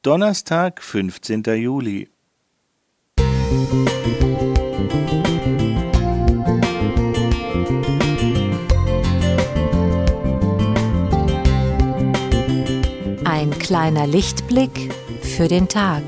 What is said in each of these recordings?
Donnerstag, 15. Juli. Ein kleiner Lichtblick für den Tag.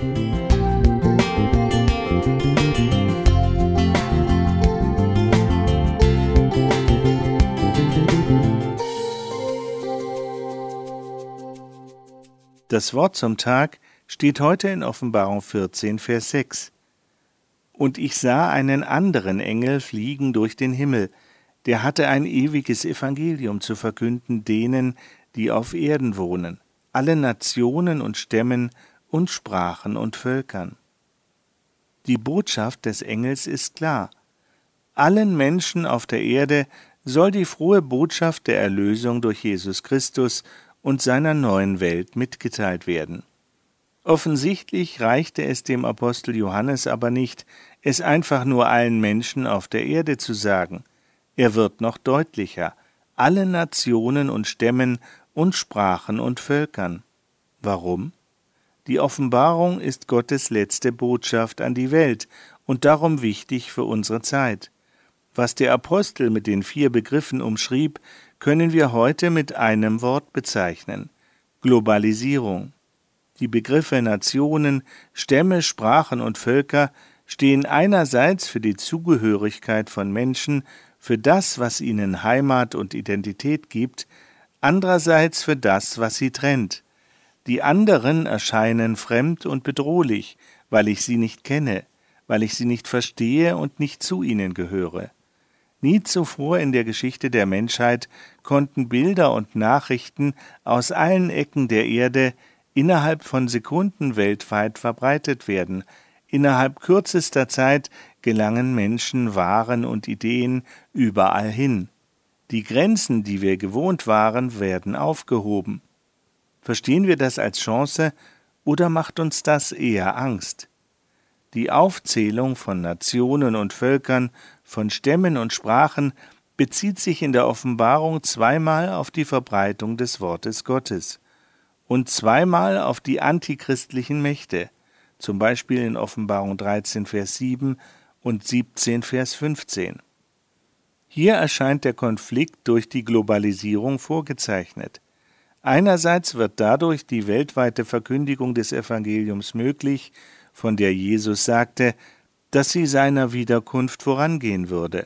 Das Wort zum Tag steht heute in Offenbarung 14, Vers 6. Und ich sah einen anderen Engel fliegen durch den Himmel, der hatte ein ewiges Evangelium zu verkünden denen, die auf Erden wohnen, alle Nationen und Stämmen und Sprachen und Völkern. Die Botschaft des Engels ist klar. Allen Menschen auf der Erde soll die frohe Botschaft der Erlösung durch Jesus Christus und seiner neuen Welt mitgeteilt werden. Offensichtlich reichte es dem Apostel Johannes aber nicht, es einfach nur allen Menschen auf der Erde zu sagen. Er wird noch deutlicher: alle Nationen und Stämmen und Sprachen und Völkern. Warum? Die Offenbarung ist Gottes letzte Botschaft an die Welt und darum wichtig für unsere Zeit. Was der Apostel mit den 4 Begriffen umschrieb, können wir heute mit einem Wort bezeichnen: Globalisierung. Die Begriffe Nationen, Stämme, Sprachen und Völker stehen einerseits für die Zugehörigkeit von Menschen, für das, was ihnen Heimat und Identität gibt, andererseits für das, was sie trennt. Die anderen erscheinen fremd und bedrohlich, weil ich sie nicht kenne, weil ich sie nicht verstehe und nicht zu ihnen gehöre. Nie zuvor in der Geschichte der Menschheit konnten Bilder und Nachrichten aus allen Ecken der Erde innerhalb von Sekunden weltweit verbreitet werden. Innerhalb kürzester Zeit gelangen Menschen, Waren und Ideen überall hin. Die Grenzen, die wir gewohnt waren, werden aufgehoben. Verstehen wir das als Chance oder macht uns das eher Angst? Die Aufzählung von Nationen und Völkern, von Stämmen und Sprachen bezieht sich in der Offenbarung zweimal auf die Verbreitung des Wortes Gottes und zweimal auf die antichristlichen Mächte, zum Beispiel in Offenbarung 13, Vers 7 und 17, Vers 15. Hier erscheint der Konflikt durch die Globalisierung vorgezeichnet. Einerseits wird dadurch die weltweite Verkündigung des Evangeliums möglich, von der Jesus sagte, dass sie seiner Wiederkunft vorangehen würde.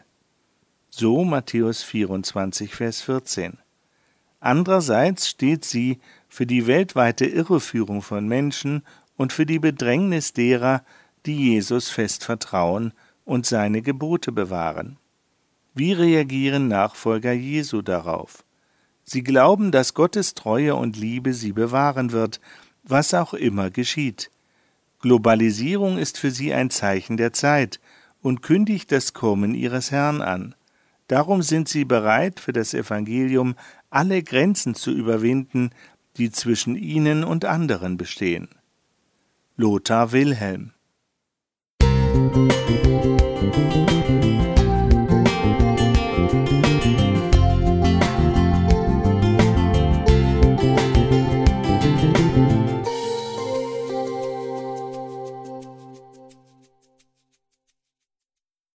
So Matthäus 24, Vers 14. Andererseits steht sie für die weltweite Irreführung von Menschen und für die Bedrängnis derer, die Jesus fest vertrauen und seine Gebote bewahren. Wie reagieren Nachfolger Jesu darauf? Sie glauben, dass Gottes Treue und Liebe sie bewahren wird, was auch immer geschieht. Globalisierung ist für sie ein Zeichen der Zeit und kündigt das Kommen ihres Herrn an. Darum sind sie bereit, für das Evangelium alle Grenzen zu überwinden, die zwischen ihnen und anderen bestehen. Lothar Wilhelm.